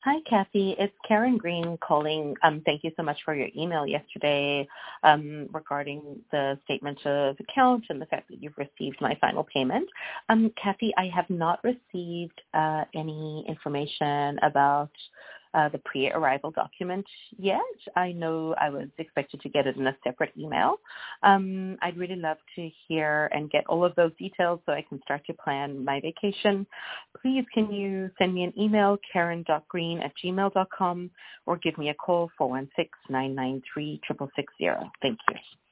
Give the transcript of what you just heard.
Hi, Kathy. It's Karen Green calling. Thank you so much for your email yesterday regarding the statement of account and the fact that you've received my final payment. Kathy, I have not received any information about the pre-arrival document yet. I know I was expected to get it in a separate email. I'd really love to hear and get all of those details so I can start to plan my vacation. Please, can you send me an email, karen.green@gmail.com, or give me a call, 416-993-6660. Thank you.